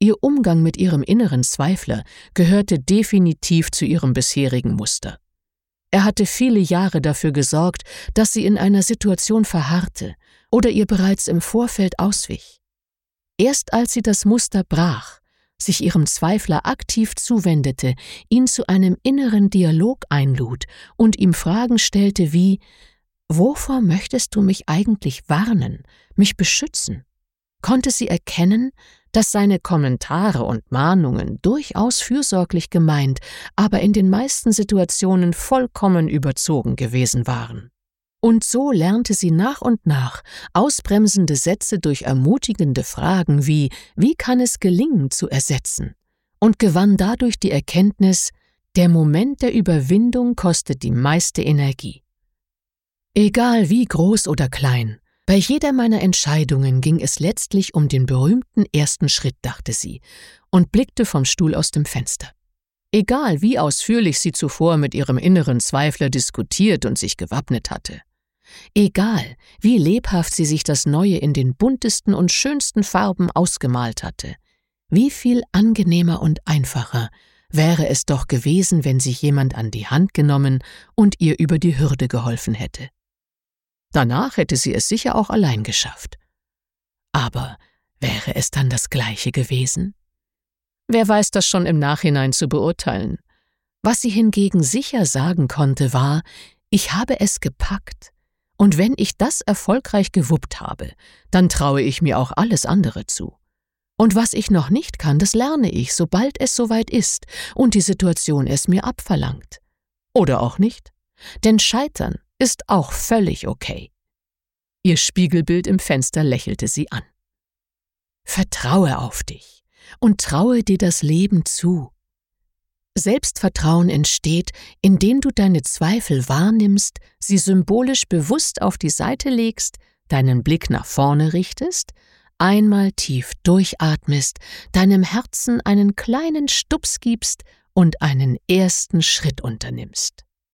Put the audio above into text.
Ihr Umgang mit ihrem inneren Zweifler gehörte definitiv zu ihrem bisherigen Muster. Er hatte viele Jahre dafür gesorgt, dass sie in einer Situation verharrte oder ihr bereits im Vorfeld auswich. Erst als sie das Muster brach, sich ihrem Zweifler aktiv zuwendete, ihn zu einem inneren Dialog einlud und ihm Fragen stellte wie: »Wovor möchtest du mich eigentlich warnen, mich beschützen?« konnte sie erkennen, dass seine Kommentare und Mahnungen durchaus fürsorglich gemeint, aber in den meisten Situationen vollkommen überzogen gewesen waren. Und so lernte sie nach und nach ausbremsende Sätze durch ermutigende Fragen wie »Wie kann es gelingen?« zu ersetzen und gewann dadurch die Erkenntnis, der Moment der Überwindung kostet die meiste Energie. Egal wie groß oder klein, bei jeder meiner Entscheidungen ging es letztlich um den berühmten ersten Schritt, dachte sie und blickte vom Stuhl aus dem Fenster. Egal wie ausführlich sie zuvor mit ihrem inneren Zweifler diskutiert und sich gewappnet hatte. Egal wie lebhaft sie sich das Neue in den buntesten und schönsten Farben ausgemalt hatte. Wie viel angenehmer und einfacher wäre es doch gewesen, wenn sie jemand an die Hand genommen und ihr über die Hürde geholfen hätte. Danach hätte sie es sicher auch allein geschafft. Aber wäre es dann das Gleiche gewesen? Wer weiß das schon im Nachhinein zu beurteilen. Was sie hingegen sicher sagen konnte, war: Ich habe es gepackt. Und wenn ich das erfolgreich gewuppt habe, dann traue ich mir auch alles andere zu. Und was ich noch nicht kann, das lerne ich, sobald es soweit ist und die Situation es mir abverlangt. Oder auch nicht. Denn Scheitern ist auch völlig okay. Ihr Spiegelbild im Fenster lächelte sie an. Vertraue auf dich und traue dir das Leben zu. Selbstvertrauen entsteht, indem du deine Zweifel wahrnimmst, sie symbolisch bewusst auf die Seite legst, deinen Blick nach vorne richtest, einmal tief durchatmest, deinem Herzen einen kleinen Stups gibst und einen ersten Schritt unternimmst.